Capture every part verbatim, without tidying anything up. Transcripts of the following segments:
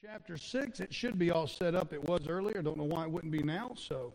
chapter six. It should be all set up. It was earlier. Don't know why it wouldn't be now. So,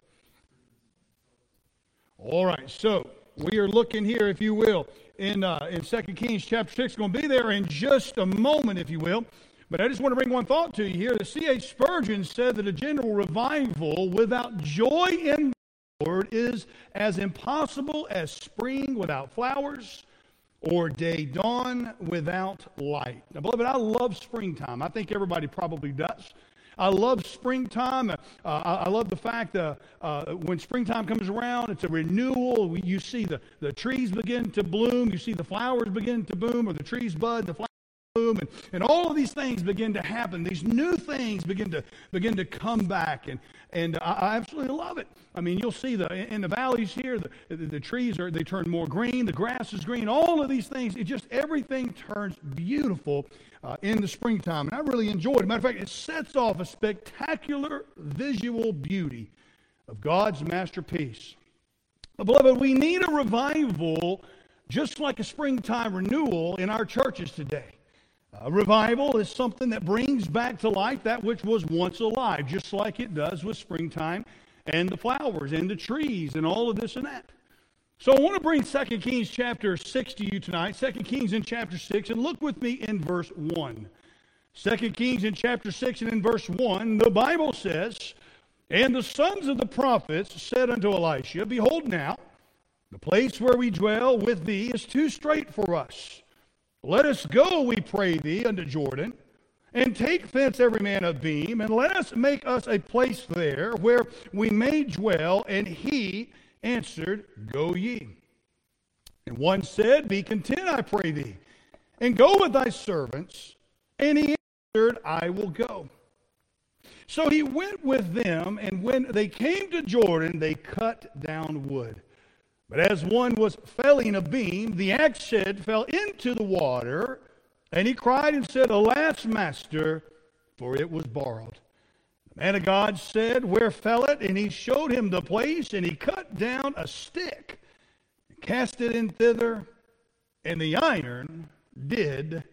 all right. So we are looking here, if you will, in uh, in Second Kings chapter six. Going to be there in just a moment, if you will. But I just want to bring one thought to you here. The C H Spurgeon said that a general revival without joy in the Lord is as impossible as spring without flowers, or day dawn without light. Now, beloved, I love springtime. I think everybody probably does. I love springtime. Uh, I, I love the fact that uh, when springtime comes around, it's a renewal. You see the, the trees begin to bloom. You see the flowers begin to bloom, or the trees bud, the flowers bloom, and, and all of these things begin to happen. These new things begin to begin to come back, and and I, I absolutely love it. I mean, you'll see the in the valleys here, the, the, the trees are they turn more green, the grass is green, all of these things. It just everything turns beautiful uh, in the springtime, and I really enjoy it. Matter of fact, it sets off a spectacular visual beauty of God's masterpiece. But beloved, we need a revival, just like a springtime renewal in our churches today. A revival is something that brings back to life that which was once alive, just like it does with springtime and the flowers and the trees and all of this and that. So I want to bring Second Kings chapter six to you tonight. Second Kings in chapter six, and look with me in verse one. Second Kings in chapter six and in verse one, the Bible says, "And the sons of the prophets said unto Elisha, Behold now, the place where we dwell with thee is too strait for us. Let us go, we pray thee, unto Jordan, and take thence every man a beam, and let us make us a place there where we may dwell. And he answered, Go ye. And one said, Be content, I pray thee, and go with thy servants. And he answered, I will go. So he went with them, and when they came to Jordan, they cut down wood. But as one was felling a beam, the axe head fell into the water, and he cried and said, Alas, master, for it was borrowed. The man of God said, Where fell it? And he showed him the place, and he cut down a stick, and cast it in thither, and the iron did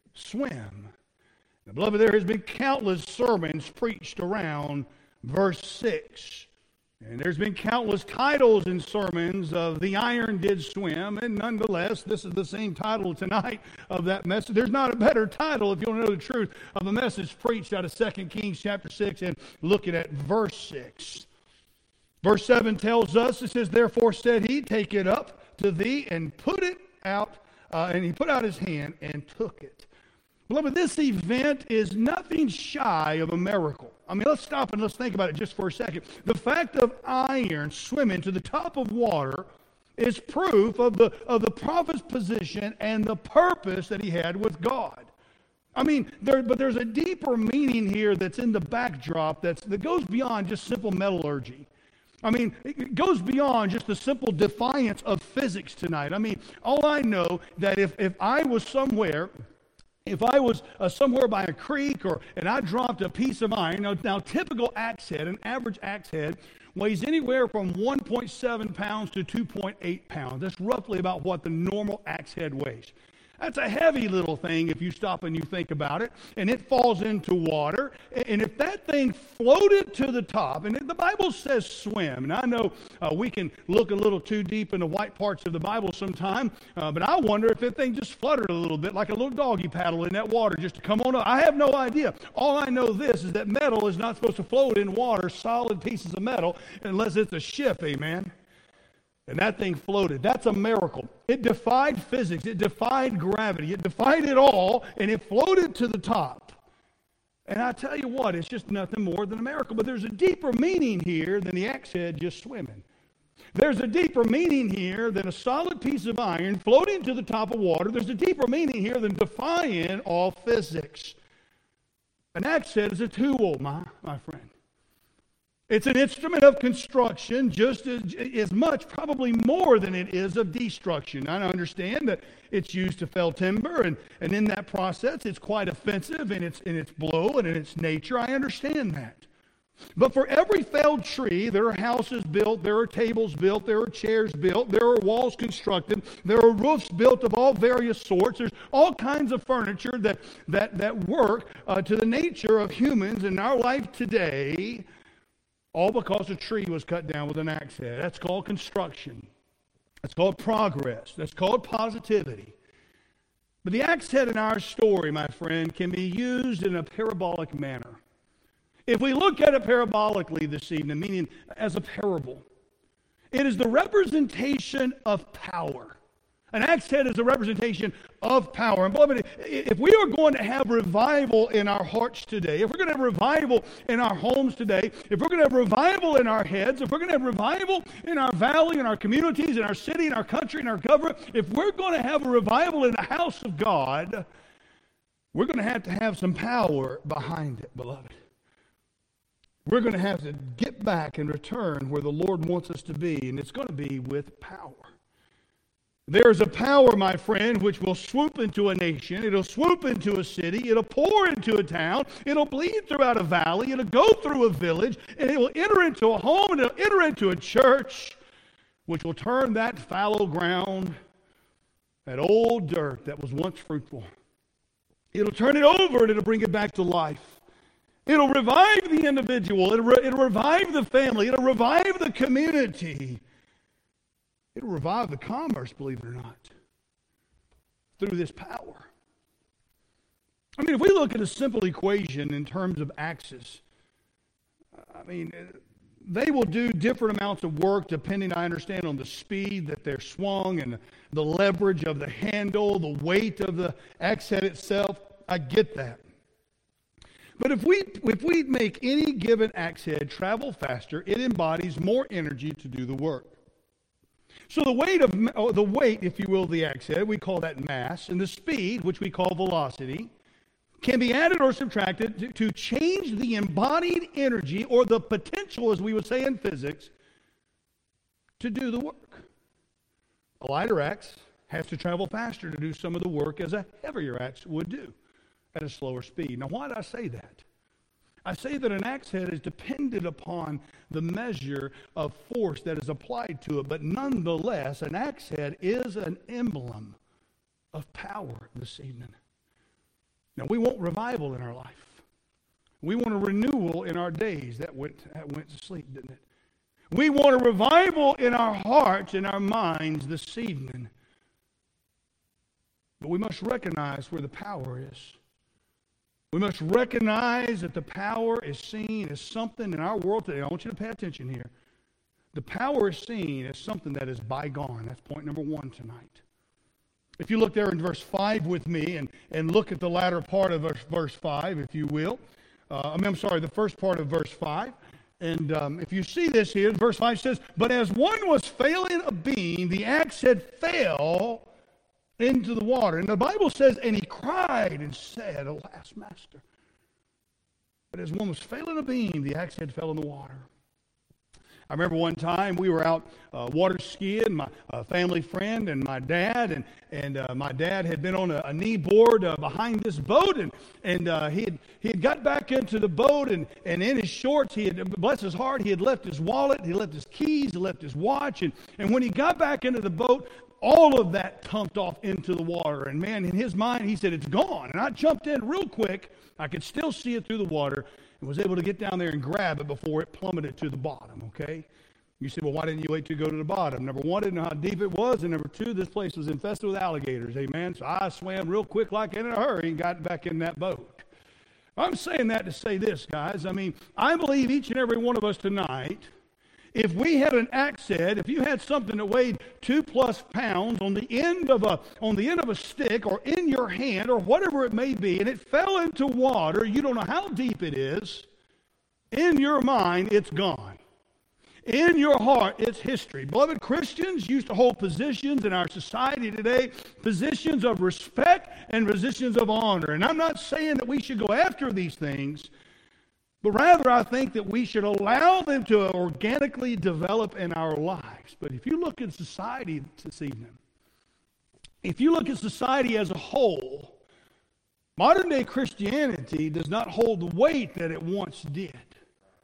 swim. Now, beloved, there has been countless sermons preached around verse six. And there's been countless titles in sermons of The Iron Did Swim, and nonetheless, this is the same title tonight of that message. There's not a better title, if you want to know the truth, of a message preached out of Second Kings chapter six and looking at verse six. Verse seven tells us, it says, Therefore said he, Take it up to thee, and put it out, uh, and he put out his hand and took it. Beloved, this event is nothing shy of a miracle. I mean, let's stop and let's think about it just for a second. The fact of iron swimming to the top of water is proof of the, of the prophet's position and the purpose that he had with God. I mean, there, but there's a deeper meaning here that's in the backdrop that's, that goes beyond just simple metallurgy. I mean, it goes beyond just the simple defiance of physics tonight. I mean, all I know that if, if I was somewhere... If I was uh, somewhere by a creek or and I dropped a piece of iron, now, now typical axe head, an average axe head, weighs anywhere from one point seven pounds to two point eight pounds. That's roughly about what the normal axe head weighs. That's a heavy little thing if you stop and you think about it, and it falls into water. And if that thing floated to the top, and the Bible says swim, and I know uh, we can look a little too deep in the white parts of the Bible sometime, uh, but I wonder if that thing just fluttered a little bit like a little doggy paddle in that water just to come on up. I have no idea. All I know this is that metal is not supposed to float in water, solid pieces of metal, unless it's a ship, amen? And that thing floated. That's a miracle. It defied physics. It defied gravity. It defied it all, and it floated to the top. And I tell you what, it's just nothing more than a miracle. But there's a deeper meaning here than the axe head just swimming. There's a deeper meaning here than a solid piece of iron floating to the top of water. There's a deeper meaning here than defying all physics. An axe head is a tool, my, my friend. It's an instrument of construction just as, as much, probably more than it is of destruction. I understand that it's used to fell timber, and, and in that process, it's quite offensive in its, in its blow and in its nature. I understand that. But for every felled tree, there are houses built, there are tables built, there are chairs built, there are walls constructed, there are roofs built of all various sorts. There's all kinds of furniture that, that, that work uh, to the nature of humans in our life today, all because a tree was cut down with an axe head. That's called construction. That's called progress. That's called positivity. But the axe head in our story, my friend, can be used in a parabolic manner. If we look at it parabolically this evening, meaning as a parable, it is the representation of power. An axe head is a representation of power. And beloved, if we are going to have revival in our hearts today, if we're going to have revival in our homes today, if we're going to have revival in our heads, if we're going to have revival in our valley, in our communities, in our city, in our country, in our government, if we're going to have a revival in the house of God, we're going to have to have some power behind it, beloved. We're going to have to get back and return where the Lord wants us to be, and it's going to be with power. There is a power, my friend, which will swoop into a nation. It'll swoop into a city. It'll pour into a town. It'll bleed throughout a valley. It'll go through a village, and it will enter into a home, and it'll enter into a church, which will turn that fallow ground, that old dirt that was once fruitful. It'll turn it over, and it'll bring it back to life. It'll revive the individual. It'll, re- it'll revive the family. It'll revive the community. It'll revive the commerce, believe it or not, through this power. I mean, if we look at a simple equation in terms of axes, I mean, they will do different amounts of work depending, I understand, on the speed that they're swung and the leverage of the handle, the weight of the axe head itself. I get that. But if we if we make any given axe head travel faster, it embodies more energy to do the work. So the weight of oh, the weight, if you will, of the axe head, we call that mass, and the speed, which we call velocity, can be added or subtracted to, to change the embodied energy, or the potential, as we would say in physics, to do the work. A lighter axe has to travel faster to do some of the work as a heavier axe would do at a slower speed. Now, why do I say that? I say that an axe head is dependent upon the measure of force that is applied to it, but nonetheless, an axe head is an emblem of power this evening. Now, we want revival in our life. We want a renewal in our days. That went, that went to sleep, didn't it? We want a revival in our hearts, in our minds this evening. But we must recognize where the power is. We must recognize that the power is seen as something in our world today. I want you to pay attention here. The power is seen as something that is bygone. That's point number one tonight. If you look there in verse five with me and, and look at the latter part of verse, verse five, if you will. Uh, I mean, I'm sorry, the first part of verse five. And um, if you see this here, verse five says, "But as one was failing a beam, the axe head fell into the water." And the Bible says, "And he cried and said, 'Alas, master.' But as one was failing a beam, the axe head fell in the water." I remember one time we were out uh, water skiing, my uh, family friend and my dad, and and uh, my dad had been on a, a knee board uh, behind this boat, and and uh, he had he had got back into the boat, and, and in his shorts, he had, bless his heart, he had left his wallet, he left his keys, he left his watch, and and when he got back into the boat, all of that tumped off into the water. And man, in his mind, he said, "It's gone." And I jumped in real quick. I could still see it through the water and was able to get down there and grab it before it plummeted to the bottom, okay? You say, "Well, why didn't you wait to go to the bottom?" Number one, I didn't know how deep it was. And number two, this place was infested with alligators, amen? So I swam real quick like in a hurry and got back in that boat. I'm saying that to say this, guys. I mean, I believe each and every one of us tonight, if we had an axe head, if you had something that weighed two plus pounds on the end of a on the end of a stick or in your hand or whatever it may be, and it fell into water, you don't know how deep it is, in your mind, it's gone. In your heart, it's history. Beloved, Christians used to hold positions in our society today, positions of respect and positions of honor. And I'm not saying that we should go after these things, but rather, I think that we should allow them to organically develop in our lives. But if you look at society this evening, if you look at society as a whole, modern day Christianity does not hold the weight that it once did.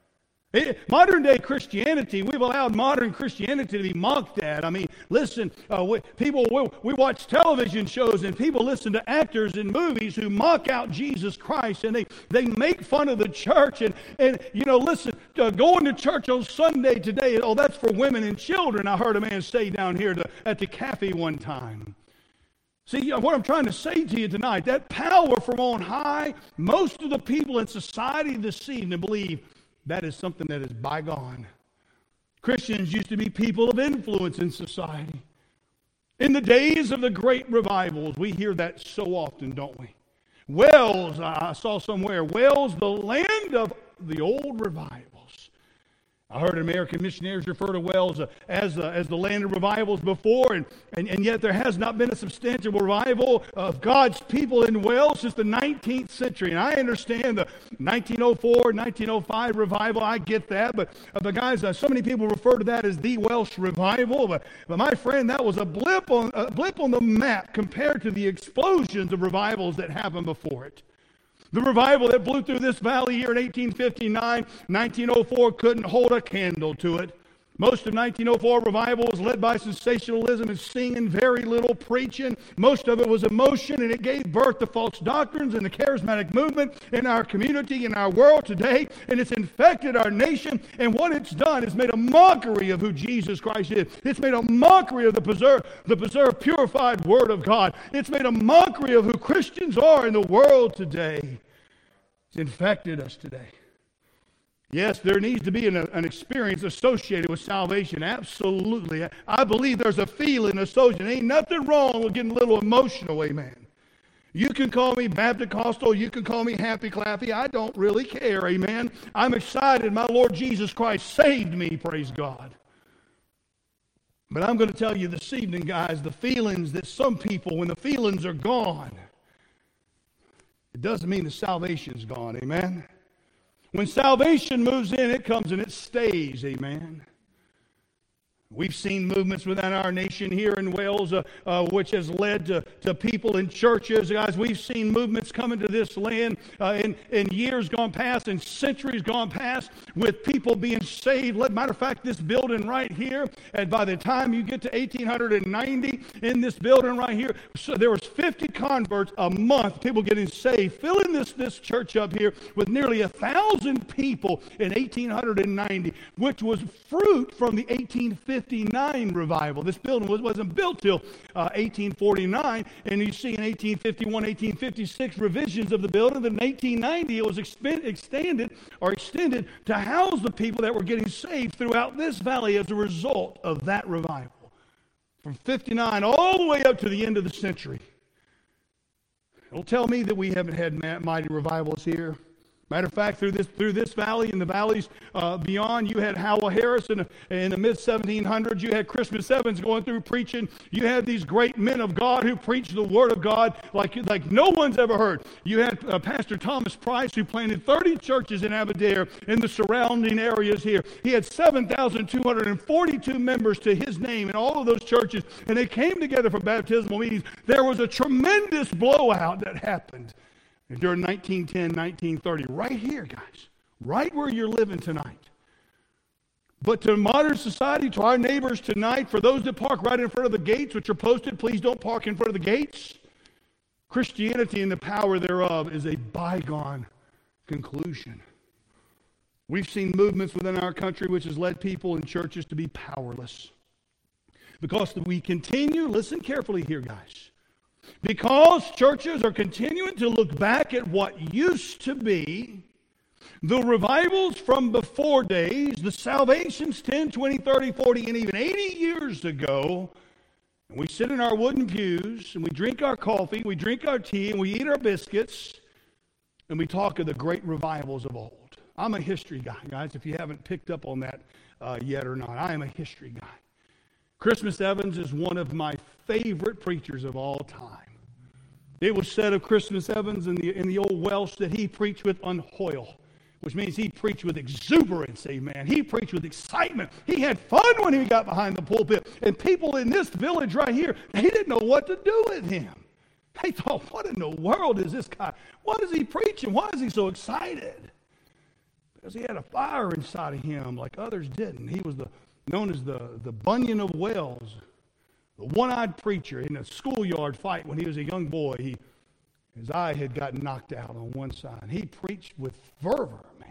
It, modern day Christianity, we've allowed modern Christianity to be mocked at. I mean, listen, uh, we, people, we, we watch television shows and people listen to actors in movies who mock out Jesus Christ, and they, they make fun of the church. And, and you know, listen, uh, going to church on Sunday today, oh, that's for women and children, I heard a man say down here to, at the cafe one time. See, what I'm trying to say to you tonight, that power from on high, most of the people in society this evening believe that is something that is bygone. Christians used to be people of influence in society. In the days of the great revivals, we hear that so often, don't we? Wales, I saw somewhere, Wales, the land of the old revivals. I heard American missionaries refer to Wales as, uh, as the land of revivals before, and, and, and yet there has not been a substantial revival of God's people in Wales since the nineteenth century. And I understand the nineteen oh four, nineteen oh five revival, I get that, but, uh, but guys, uh, so many people refer to that as the Welsh revival, but, but my friend, that was a blip on, a blip on the map compared to the explosions of revivals that happened before it. The revival that blew through this valley here in eighteen fifty-nine, nineteen oh four couldn't hold a candle to it. Most of nineteen oh four revival was led by sensationalism and singing, very little preaching. Most of it was emotion, and it gave birth to false doctrines and the charismatic movement in our community, in our world today, and it's infected our nation, and what it's done is made a mockery of who Jesus Christ is. It's made a mockery of the preserved, the preserved, purified Word of God. It's made a mockery of who Christians are in the world today. It's infected us today. Yes, there needs to be an, an experience associated with salvation. Absolutely. I believe there's a feeling associated. Ain't nothing wrong with getting a little emotional, amen. You can call me Baptist-Costal. You can call me happy-clappy. I don't really care, amen. I'm excited. My Lord Jesus Christ saved me, praise God. But I'm going to tell you this evening, guys, the feelings that some people, when the feelings are gone, it doesn't mean the salvation's gone, amen. When salvation moves in, it comes and it stays, amen. We've seen movements within our nation here in Wales, uh, uh, which has led to, to people in churches. Guys, we've seen movements come into this land uh, in, in years gone past, in centuries gone past, with people being saved. Matter of fact, this building right here, and by the time you get to eighteen ninety, in this building right here, so there was fifty converts a month, people getting saved, filling this, this church up here with nearly a thousand people in eighteen ninety, which was fruit from the eighteen fifty revival. This building was, wasn't built till uh, eighteen forty-nine, and you see in eighteen fifty-one, eighteen fifty-six revisions of the building. Then in eighteen ninety it was exp- extended or extended to house the people that were getting saved throughout this valley as a result of that revival. From fifty-nine all the way up to the end of the century. It'll tell me that we haven't had mighty revivals here. Matter of fact, through this through this valley and the valleys uh, beyond, you had Howell Harris in, in the mid seventeen hundreds. You had Christmas Evans going through preaching. You had these great men of God who preached the Word of God like, like no one's ever heard. You had uh, Pastor Thomas Price, who planted thirty churches in Aberdare and the surrounding areas here. He had seven thousand two hundred forty-two members to his name in all of those churches, and they came together for baptismal meetings. There was a tremendous blowout that happened during nineteen ten, nineteen thirty, right here, guys, right where you're living tonight. But to modern society, to our neighbors tonight, for those that park right in front of the gates, which are posted, please don't park in front of the gates, Christianity and the power thereof is a bygone conclusion. We've seen movements within our country which has led people in churches to be powerless. Because we continue, listen carefully here, guys, because churches are continuing to look back at what used to be, the revivals from before days, the salvations ten, twenty, thirty, forty, and even eighty years ago, and we sit in our wooden pews, and we drink our coffee, we drink our tea, and we eat our biscuits, and we talk of the great revivals of old. I'm a history guy, guys, if you haven't picked up on that uh, yet or not. I am a history guy. Christmas Evans is one of my favorite preachers of all time. It was said of Christmas Evans in the in the old Welsh that he preached with unhoil, which means he preached with exuberance, amen. He preached with excitement. He had fun when he got behind the pulpit. And people in this village right here, they didn't know what to do with him. They thought, what in the world is this guy? What is he preaching? Why is he so excited? Because he had a fire inside of him like others didn't. He was the known as the, the Bunyan of Wells, the one-eyed preacher. In a schoolyard fight when he was a young boy, he, his eye had gotten knocked out on one side. He preached with fervor, man.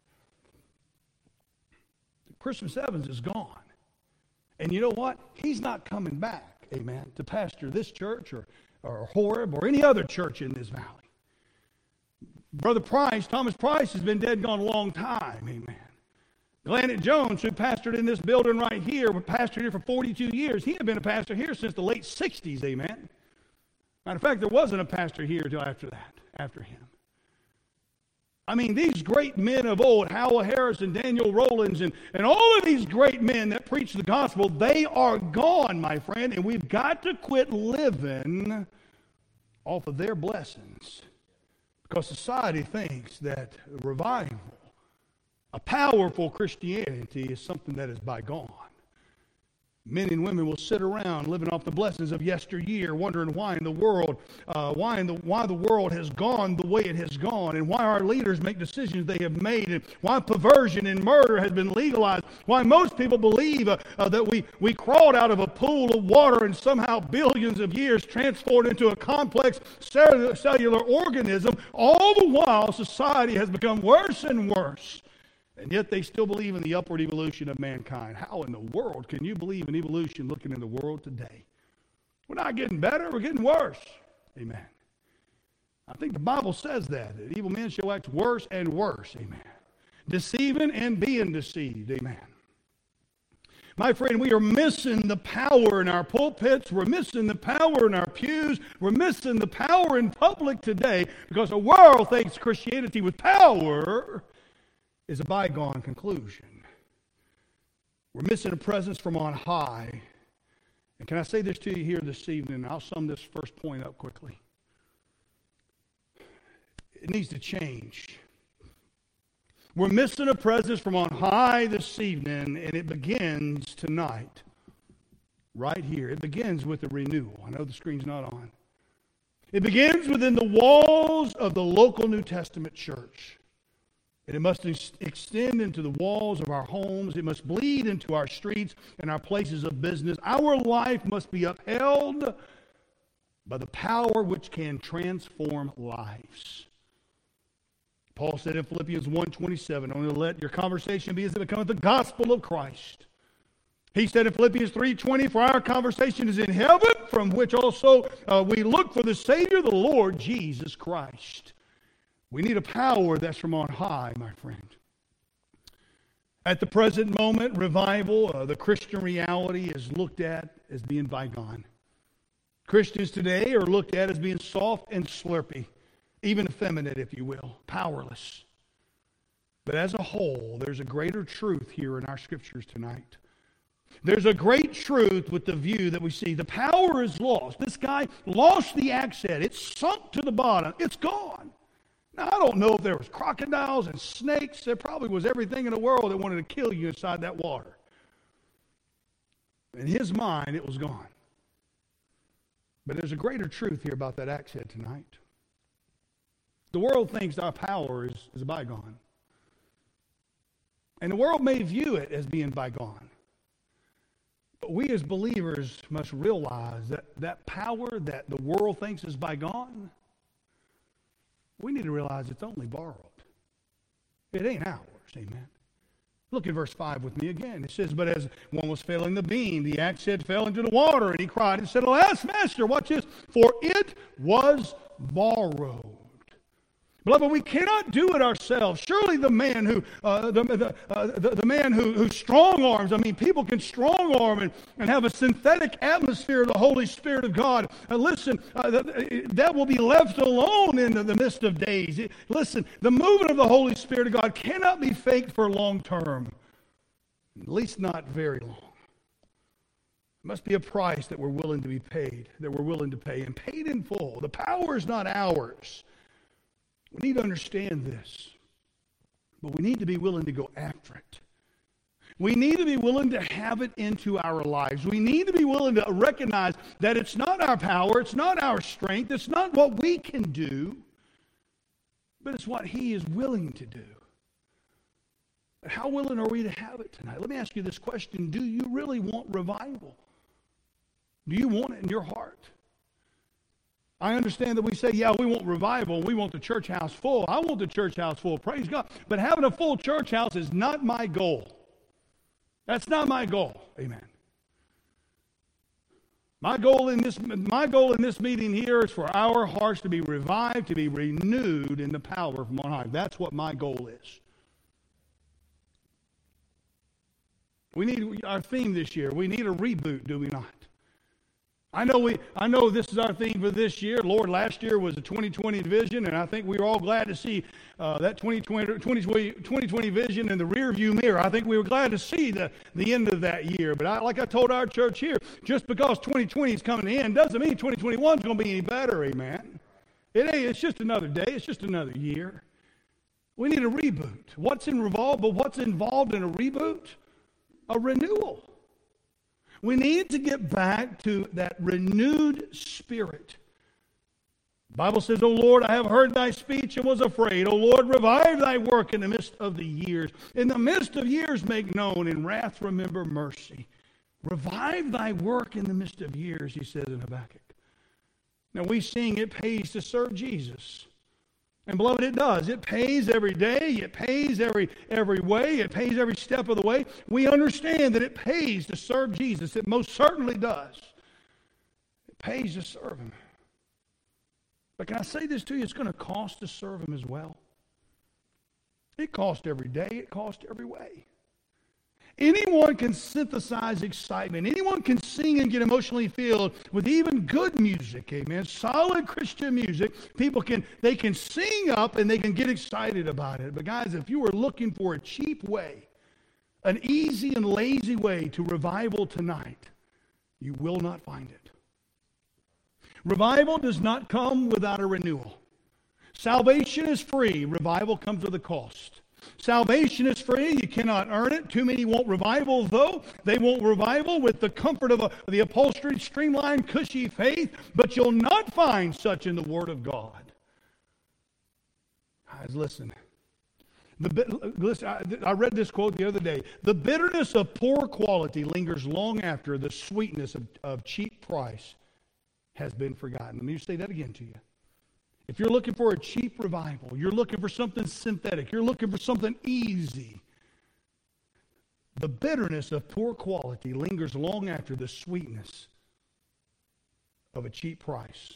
Christmas Evans is gone. And you know what? He's not coming back, amen, to pastor this church or, or Horeb or any other church in this valley. Brother Price, Thomas Price, has been dead and gone a long time, amen. Glennet Jones, who pastored in this building right here, pastored here for forty-two years. He had been a pastor here since the late sixties, amen. Matter of fact, there wasn't a pastor here until after that, after him. I mean, these great men of old, Howell Harrison, Daniel Rollins, and, and all of these great men that preach the gospel, they are gone, my friend, and we've got to quit living off of their blessings. Because society thinks that revival, a powerful Christianity, is something that is bygone. Men and women will sit around living off the blessings of yesteryear, wondering why in the world, uh, why in the why the world has gone the way it has gone, and why our leaders make decisions they have made, and why perversion and murder has been legalized. Why most people believe uh, uh, that we we crawled out of a pool of water and somehow billions of years transformed into a complex cellular organism. All the while, society has become worse and worse. And yet they still believe in the upward evolution of mankind. How in the world can you believe in evolution looking in the world today? We're not getting better, we're getting worse. Amen. I think the Bible says that, that evil men shall act worse and worse. Amen. Deceiving and being deceived. Amen. My friend, we are missing the power in our pulpits. We're missing the power in our pews. We're missing the power in public today because the world thinks Christianity with power is a bygone conclusion. We're missing a presence from on high. And can I say this to you here this evening? I'll sum this first point up quickly. It needs to change. We're missing a presence from on high this evening, and it begins tonight, right here. It begins with the renewal. I know the screen's not on. It begins within the walls of the local New Testament church. And it must ex- extend into the walls of our homes. It must bleed into our streets and our places of business. Our life must be upheld by the power which can transform lives. Paul said in Philippians one twenty-seven, only let your conversation be as it becometh the gospel of Christ. He said in Philippians three twenty, for our conversation is in heaven, from which also uh, we look for the Savior, the Lord Jesus Christ. We need a power that's from on high, my friend. At the present moment, revival, uh, the Christian reality is looked at as being bygone. Christians today are looked at as being soft and slurpy, even effeminate, if you will, powerless. But as a whole, there's a greater truth here in our scriptures tonight. There's a great truth with the view that we see. The power is lost. This guy lost the accent. It's sunk to the bottom. It's gone. Now, I don't know if there was crocodiles and snakes. There probably was everything in the world that wanted to kill you inside that water. In his mind, it was gone. But there's a greater truth here about that accent tonight. The world thinks our power is, is bygone. And the world may view it as being bygone. But we as believers must realize that that power that the world thinks is bygone, we need to realize it's only borrowed. It ain't ours, amen. Look at verse five with me again. It says, but as one was filling the beam, the axe head fell into the water, and he cried and said, alas, master, watch this, for it was borrowed. Beloved, we cannot do it ourselves. Surely the man who, uh, the, the, uh, the, the man who, who strong arms, I mean, people can strong arm and, and have a synthetic atmosphere of the Holy Spirit of God. Uh, listen, uh, that, that will be left alone in the, the midst of days. It, listen, the movement of the Holy Spirit of God cannot be faked for long term, at least not very long. It must be a price that we're willing to be paid, that we're willing to pay, and paid in full. The power is not ours. We need to understand this, but we need to be willing to go after it. We need to be willing to have it into our lives. We need to be willing to recognize that it's not our power, it's not our strength, it's not what we can do, but it's what He is willing to do. How willing are we to have it tonight? Let me ask you this question. Do you really want revival? Do you want it in your heart? I understand that we say, yeah, we want revival. We want the church house full. I want the church house full. Praise God. But having a full church house is not my goal. That's not my goal. Amen. My goal in this, my goal in this meeting here is for our hearts to be revived, to be renewed in the power from on high. That's what my goal is. We need our theme this year. We need a reboot, do we not? I know we. I know this is our theme for this year. Lord, last year was a twenty twenty vision, and I think we were all glad to see uh, that twenty twenty vision in the rearview mirror. I think we were glad to see the, the end of that year. But I, like I told our church here, just because twenty twenty is coming in doesn't mean twenty twenty-one is going to be any better, amen? It ain't. It's just another day. It's just another year. We need a reboot. What's involved? But what's involved in a reboot? A renewal. We need to get back to that renewed spirit. The Bible says, O Lord, I have heard thy speech and was afraid. O Lord, revive thy work in the midst of the years. In the midst of years make known, in wrath remember mercy. Revive thy work in the midst of years, he says in Habakkuk. Now we sing, it pays to serve Jesus. And beloved, it does. It pays every day. It pays every every way. It pays every step of the way. We understand that it pays to serve Jesus. It most certainly does. It pays to serve him. But can I say this to you? It's going to cost to serve him as well. It costs every day. It costs every way. Anyone can synthesize excitement. Anyone can sing and get emotionally filled with even good music, amen. Solid Christian music. People can, they can sing up and they can get excited about it. But guys, if you are looking for a cheap way, an easy and lazy way to revival tonight, you will not find it. Revival does not come without a renewal. Salvation is free. Revival comes with a cost. Salvation is free. You cannot earn it. Too many want revival, though. They want revival with the comfort of a, the upholstered, streamlined, cushy faith, but you'll not find such in the Word of God. Guys, listen. The, listen I, I read this quote the other day. The bitterness of poor quality lingers long after the sweetness of, of cheap price has been forgotten. Let me say that again to you. If you're looking for a cheap revival, you're looking for something synthetic, you're looking for something easy, the bitterness of poor quality lingers long after the sweetness of a cheap price.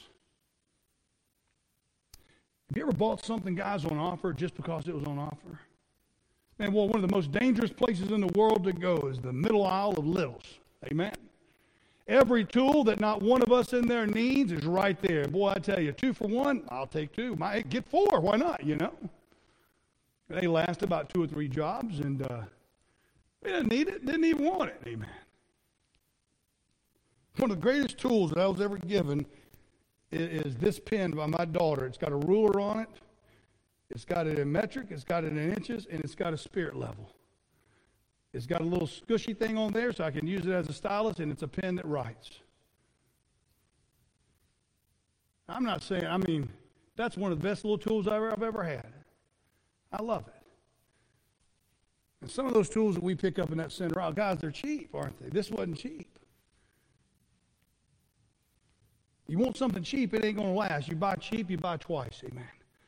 Have you ever bought something, guys, on offer just because it was on offer? Man, well, one of the most dangerous places in the world to go is the middle aisle of Littles. Amen? Every tool that not one of us in there needs is right there. Boy, I tell you, two for one, I'll take two. Might get four, why not, you know? They last about two or three jobs, and uh, we didn't need it, didn't even want it, amen. One of the greatest tools that I was ever given is, is this pen by my daughter. It's got a ruler on it. It's got it in metric, it's got it in inches, and it's got a spirit level. It's got a little squishy thing on there so I can use it as a stylus, and it's a pen that writes. I'm not saying, I mean, that's one of the best little tools I've ever, I've ever had. I love it. And some of those tools that we pick up in that center aisle, guys, they're cheap, aren't they? This wasn't cheap. You want something cheap, it ain't going to last. You buy cheap, you buy twice, amen.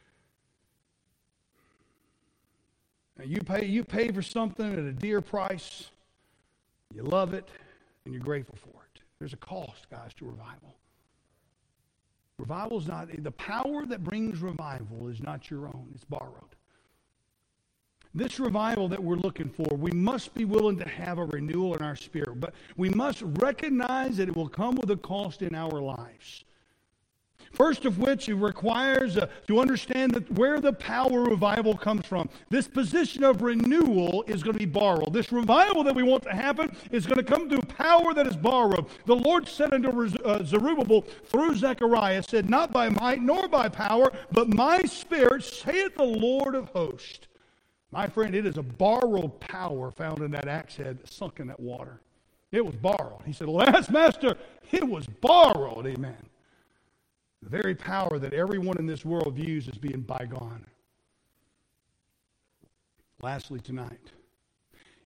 You pay, you pay for something at a dear price, you love it, and you're grateful for it. There's a cost, guys, to revival. Revival is not, the power that brings revival is not your own, it's borrowed. This revival that we're looking for, we must be willing to have a renewal in our spirit, but we must recognize that it will come with a cost in our lives. First of which, it requires uh, to understand that where the power of revival comes from. This position of renewal is going to be borrowed. This revival that we want to happen is going to come through power that is borrowed. The Lord said unto uh, Zerubbabel through Zechariah, said, not by might nor by power, but my spirit, saith the Lord of hosts. My friend, it is a borrowed power found in that axe head that sunk in that water. It was borrowed. He said, alas, master, it was borrowed. Amen. The very power that everyone in this world views as being bygone. Lastly tonight,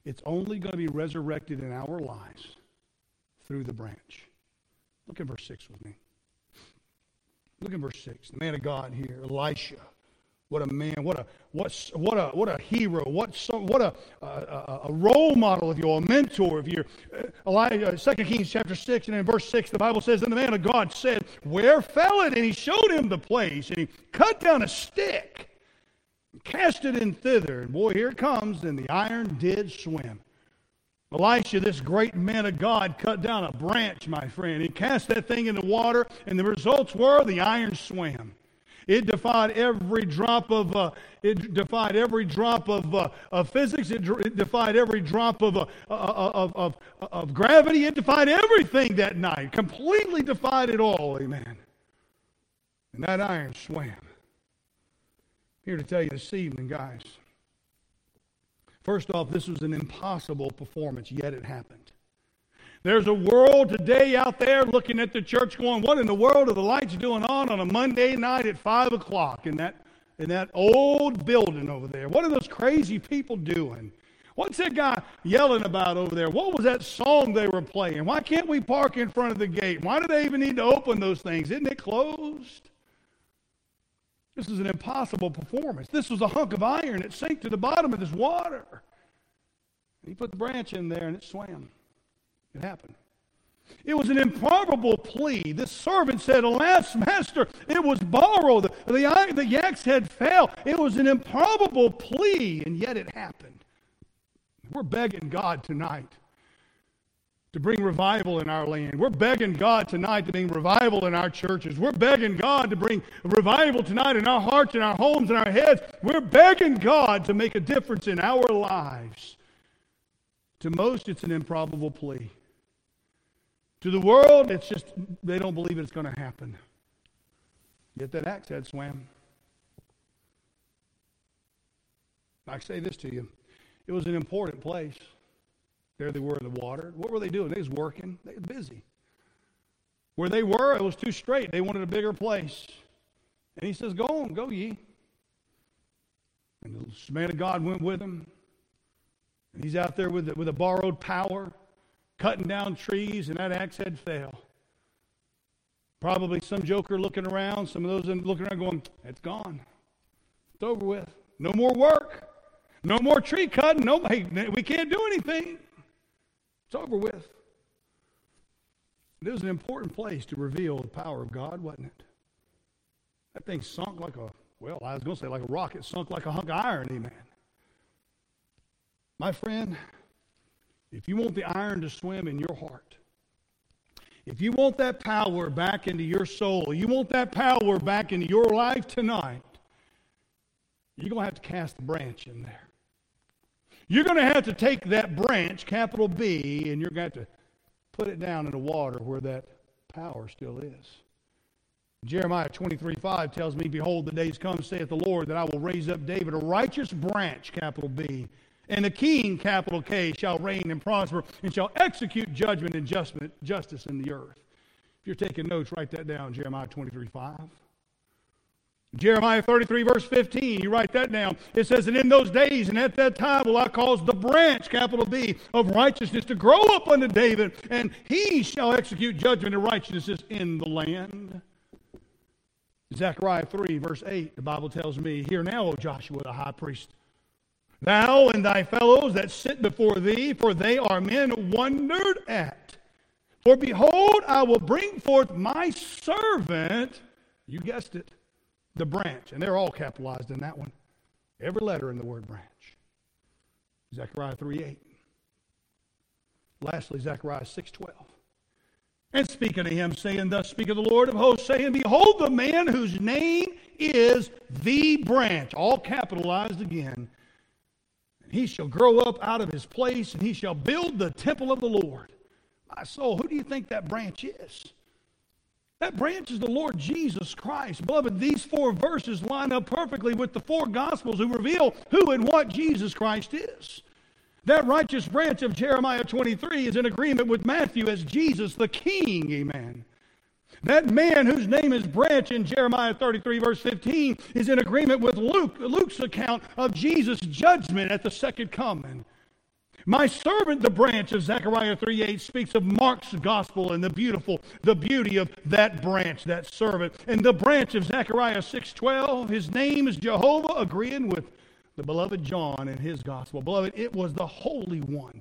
It's only going to be resurrected in our lives through the branch. Look at verse six with me. Look at verse six. The man of God here, Elisha. What a man! What a what what a what a hero! What so, what a, a a role model if you're a mentor. If you're Elijah, Second Kings chapter six and in verse six, the Bible says, "And the man of God said, Where fell it?" And he showed him the place, and he cut down a stick, and cast it in thither. And boy, here it comes, and the iron did swim. Elisha, this great man of God, cut down a branch, my friend. He cast that thing in the water, and the results were the iron swam. It defied every drop of uh, it defied every drop of uh, of physics. It, it defied every drop of, uh, of of of gravity. It defied everything that night. Completely defied it all. Amen. And that iron swam. Here to tell you this evening, guys. First off, this was an impossible performance, yet it happened. There's a world today out there looking at the church going, what in the world are the lights doing on on a Monday night at five o'clock in that, in that old building over there? What are those crazy people doing? What's that guy yelling about over there? What was that song they were playing? Why can't we park in front of the gate? Why do they even need to open those things? Isn't it closed? This is an impossible performance. This was a hunk of iron that sank to the bottom of this water. He put the branch in there and it swam. It happened. It was an improbable plea. This servant said, Alas, master, it was borrowed. The, the, the yak's head fell. It was an improbable plea, and yet it happened. We're begging God tonight to bring revival in our land. We're begging God tonight to bring revival in our churches. We're begging God to bring revival tonight in our hearts, in our homes, in our heads. We're begging God to make a difference in our lives. To most, it's an improbable plea. To the world, it's just, they don't believe it's going to happen. Yet that axe head swam. I say this to you. It was an important place. There they were in the water. What were they doing? They was working. They were busy. Where they were, it was too straight. They wanted a bigger place. And he says, Go on, go ye. And the man of God went with him. And he's out there with, with a borrowed power, cutting down trees, and that axe head fell. Probably some joker looking around, some of those looking around going, It's gone. It's over with. No more work. No more tree cutting. No, hey, we can't do anything. It's over with. It was an important place to reveal the power of God, wasn't it? That thing sunk like a, well, I was going to say like a rock. It sunk like a hunk of iron, amen. My friend, if you want the iron to swim in your heart, if you want that power back into your soul, you want that power back into your life tonight, you're going to have to cast the branch in there. You're going to have to take that branch, capital B, and you're going to have to put it down in the water where that power still is. Jeremiah twenty-three five tells me, Behold, the days come, saith the Lord, that I will raise up David a righteous branch, capital B, and the king, capital K, shall reign and prosper, and shall execute judgment and justice in the earth. If you're taking notes, write that down, Jeremiah twenty-three five. Jeremiah thirty-three, verse fifteen, you write that down. It says, And in those days and at that time will I cause the branch, capital B, of righteousness to grow up unto David, and he shall execute judgment and righteousness in the land. Zechariah three, verse eight, the Bible tells me, Hear now, O Joshua the high priest, thou and thy fellows that sit before thee, for they are men wondered at. For behold, I will bring forth my servant, you guessed it, the branch. And they're all capitalized in that one. Every letter in the word branch. Zechariah three eight. Lastly, Zechariah six twelve. And speak unto him, saying, Thus speaketh the Lord of hosts, saying, Behold the man whose name is the branch. All capitalized again. And he shall grow up out of his place, and he shall build the temple of the Lord. My soul, who do you think that branch is? That branch is the Lord Jesus Christ. Beloved, these four verses line up perfectly with the four Gospels who reveal who and what Jesus Christ is. That righteous branch of Jeremiah twenty-three is in agreement with Matthew as Jesus the King, amen. That man whose name is branch in Jeremiah thirty-three, verse fifteen, is in agreement with Luke, Luke's account of Jesus' judgment at the second coming. My servant, the branch of Zechariah three eight, speaks of Mark's gospel and the beautiful, the beauty of that branch, that servant. And the branch of Zechariah six twelve, his name is Jehovah, agreeing with the beloved John and his gospel. Beloved, it was the Holy One.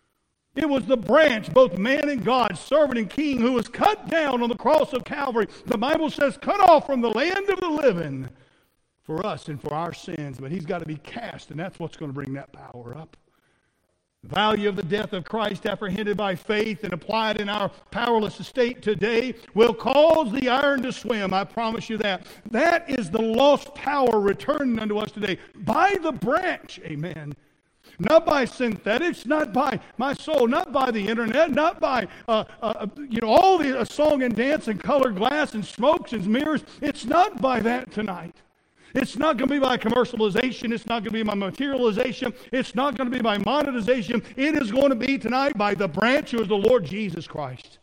It was the branch, both man and God, servant and king, who was cut down on the cross of Calvary. The Bible says, cut off from the land of the living for us and for our sins. But he's got to be cast, and that's what's going to bring that power up. The value of the death of Christ, apprehended by faith and applied in our powerless estate today, will cause the iron to swim. I promise you that. That is the lost power returning unto us today by the branch. Amen. Not by synthetics, not by my soul, not by the internet, not by uh, uh, you know all the uh, song and dance and colored glass and smokes and mirrors. It's not by that tonight. It's not going to be by commercialization. It's not going to be by materialization. It's not going to be by monetization. It is going to be tonight by the branch who is the Lord Jesus Christ.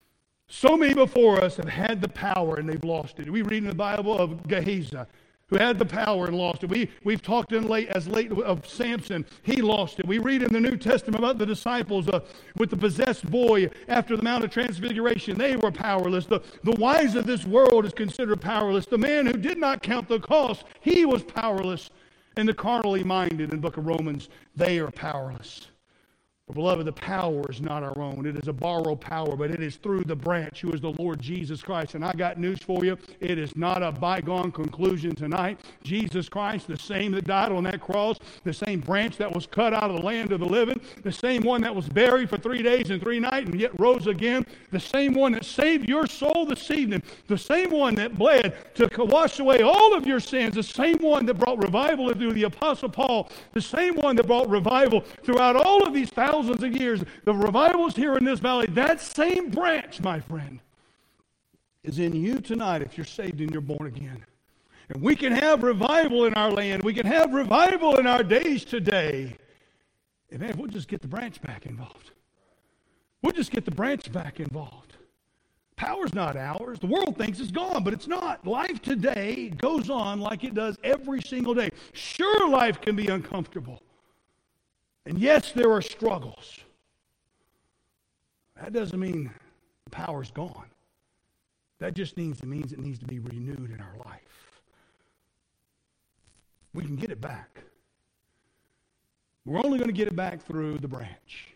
So many before us have had the power and they've lost it. We read in the Bible of Gehazi, who had the power and lost it. We, we've talked in late as late of Samson. He lost it. We read in the New Testament about the disciples uh, with the possessed boy after the Mount of Transfiguration. They were powerless. The, the wise of this world is considered powerless. The man who did not count the cost, he was powerless. And the carnally minded in the book of Romans, they are powerless. But beloved, the power is not our own. It is a borrowed power, but it is through the branch who is the Lord Jesus Christ. And I got news for you. It is not a bygone conclusion tonight. Jesus Christ, the same that died on that cross, the same branch that was cut out of the land of the living, the same one that was buried for three days and three nights and yet rose again, the same one that saved your soul this evening, the same one that bled to wash away all of your sins, the same one that brought revival through the Apostle Paul, the same one that brought revival throughout all of these thousands Thousands of years, the revivals here in this valley, that same branch, my friend, is in you tonight if you're saved and you're born again. And we can have revival in our land. We can have revival in our days today. And man, we'll just get the branch back involved. We'll just get the branch back involved. Power's not ours. The world thinks it's gone, but it's not. Life today goes on like it does every single day. Sure, life can be uncomfortable. And yes, there are struggles. That doesn't mean the power's gone. That just means it means it needs to be renewed in our life. We can get it back. We're only going to get it back through the branch.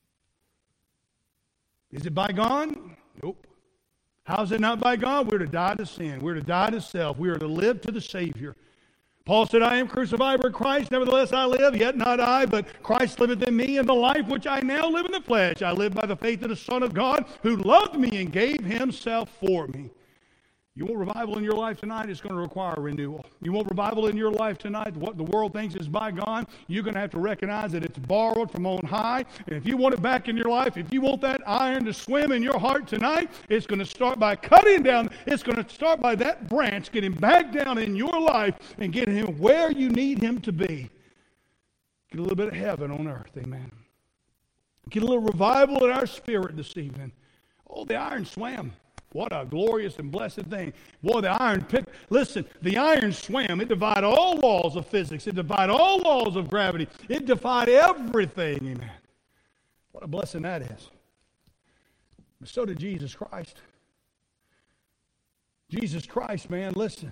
Is it bygone? Nope. How is it not bygone? We're to die to sin. We're to die to self. We are to live to the Savior. Paul said, I am crucified with Christ, nevertheless I live, yet not I, but Christ liveth in me, and the life which I now live in the flesh, I live by the faith of the Son of God, who loved me and gave himself for me. You want revival in your life tonight? It's going to require renewal. You want revival in your life tonight? What the world thinks is bygone, you're going to have to recognize that it's borrowed from on high. And if you want it back in your life, if you want that iron to swim in your heart tonight, it's going to start by cutting down. It's going to start by that branch getting back down in your life and getting him where you need him to be. Get a little bit of heaven on earth, amen. Get a little revival in our spirit this evening. Oh, the iron swam. What a glorious and blessed thing. Boy, the iron picked. Listen, the iron swam. It defied all laws of physics. It defied all laws of gravity. It defied everything. Amen. What a blessing that is. But so did Jesus Christ. Jesus Christ, man, listen.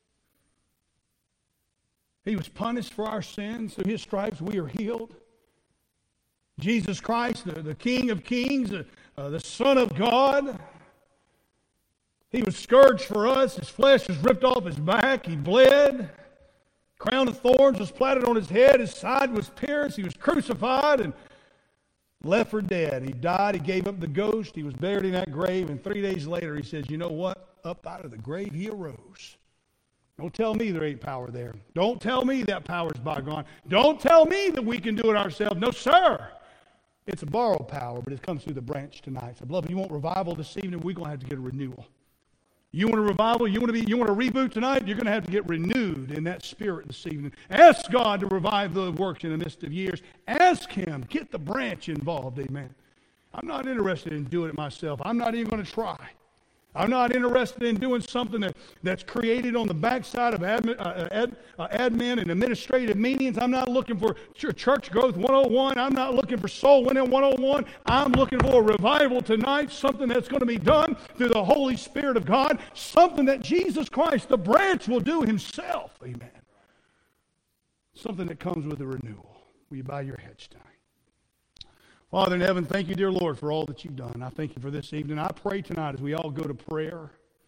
He was punished for our sins. Through his stripes we are healed. Jesus Christ, the, the King of Kings, the, uh, the Son of God. He was scourged for us. His flesh was ripped off his back. He bled. Crown of thorns was planted on his head. His side was pierced. He was crucified and left for dead. He died. He gave up the ghost. He was buried in that grave. And three days later, he says, you know what? Up out of the grave, he arose. Don't tell me there ain't power there. Don't tell me that power's bygone. Don't tell me that we can do it ourselves. No, sir. It's a borrowed power, but it comes through the branch tonight. So, beloved, you want revival this evening? We're going to have to get a renewal. You want a revival? You want to be? You want a reboot tonight? You're going to have to get renewed in that spirit this evening. Ask God to revive the works in the midst of years. Ask him. Get the branch involved. Amen. I'm not interested in doing it myself. I'm not even going to try. I'm not interested in doing something that, that's created on the backside of admin, uh, ad, uh, admin and administrative meetings. I'm not looking for ch- church growth one oh one. I'm not looking for soul winning one oh one. I'm looking for a revival tonight, something that's going to be done through the Holy Spirit of God, something that Jesus Christ, the branch, will do himself. Amen. Something that comes with a renewal. Will you bow your heads tonight? Father in heaven, thank you, dear Lord, for all that you've done. I thank you for this evening. I pray tonight as we all go to prayer.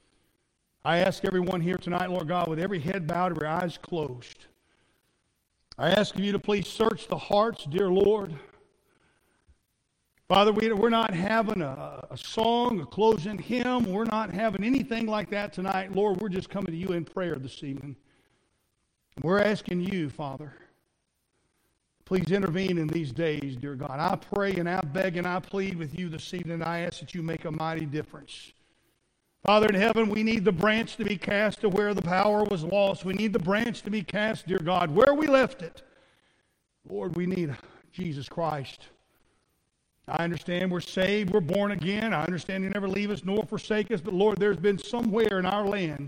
I ask everyone here tonight, Lord God, with every head bowed, every eyes closed. I ask of you to please search the hearts, dear Lord. Father, we, we're not having a, a song, a closing hymn. We're not having anything like that tonight. Lord, we're just coming to you in prayer this evening. We're asking you, Father, please intervene in these days, dear God. I pray and I beg and I plead with you this evening. I ask that you make a mighty difference. Father in heaven, we need the branch to be cast to where the power was lost. We need the branch to be cast, dear God, where we left it. Lord, we need Jesus Christ. I understand we're saved, we're born again. I understand you never leave us nor forsake us. But Lord, there's been somewhere in our land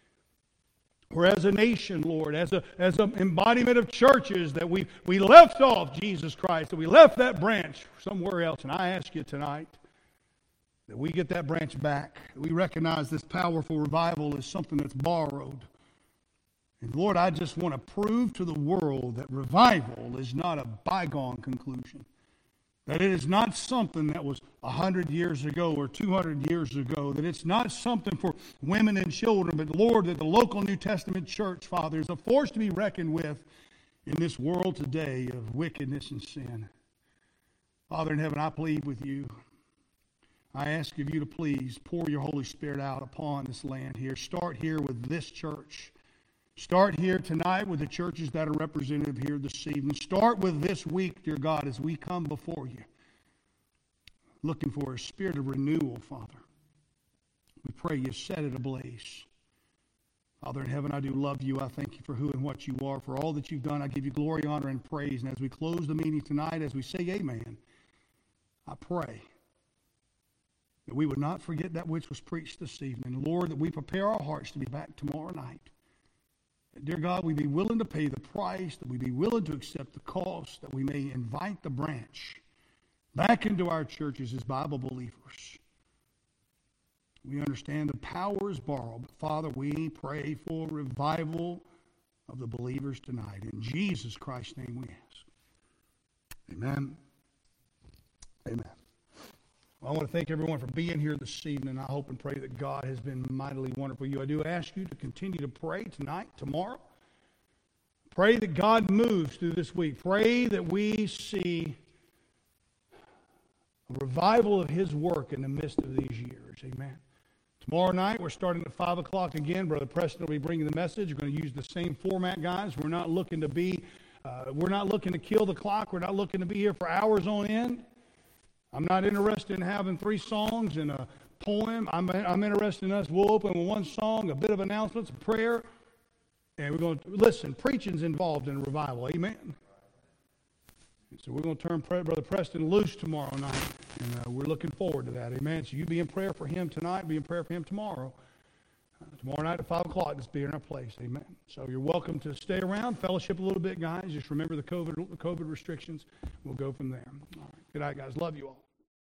or as a nation, Lord, as a as an embodiment of churches that we, we left off Jesus Christ, that we left that branch somewhere else. And I ask you tonight that we get that branch back. We recognize this powerful revival is something that's borrowed. And Lord, I just want to prove to the world that revival is not a bygone conclusion. That it is not something that was one hundred years ago or two hundred years ago. That it's not something for women and children. But Lord, that the local New Testament church, Father, is a force to be reckoned with in this world today of wickedness and sin. Father in heaven, I plead with you. I ask of you to please pour your Holy Spirit out upon this land here. Start here with this church. Start here tonight with the churches that are represented here this evening. Start with this week, dear God, as we come before you, looking for a spirit of renewal, Father. We pray you set it ablaze. Father in heaven, I do love you. I thank you for who and what you are, for all that you've done. I give you glory, honor, and praise. And as we close the meeting tonight, as we say amen, I pray that we would not forget that which was preached this evening. Lord, that we prepare our hearts to be back tomorrow night. Dear God, we be willing to pay the price, that we be willing to accept the cost, that we may invite the branch back into our churches as Bible believers. We understand the power is borrowed, but Father, we pray for revival of the believers tonight. In Jesus Christ's name we ask. Amen. Amen. I want to thank everyone for being here this evening. I hope and pray that God has been mightily wonderful for you. I do ask you to continue to pray tonight, tomorrow. Pray that God moves through this week. Pray that we see a revival of his work in the midst of these years. Amen. Tomorrow night, we're starting at five o'clock again. Brother Preston will be bringing the message. We're going to use the same format, guys. We're not looking to be, uh, we're not looking to kill the clock. We're not looking to be here for hours on end. I'm not interested in having three songs and a poem. I'm, I'm interested in us. We'll open with one song, a bit of announcements, a prayer, and we're going to listen. Preaching's involved in a revival. Amen. And so we're going to turn Brother Preston loose tomorrow night, and uh, we're looking forward to that. Amen. So you be in prayer for him tonight. Be in prayer for him tomorrow. Uh, tomorrow night at five o'clock, let's be in our place. Amen. So you're welcome to stay around, fellowship a little bit, guys. Just remember the COVID, the COVID restrictions. We'll go from there. All right. Good night, guys. Love you all.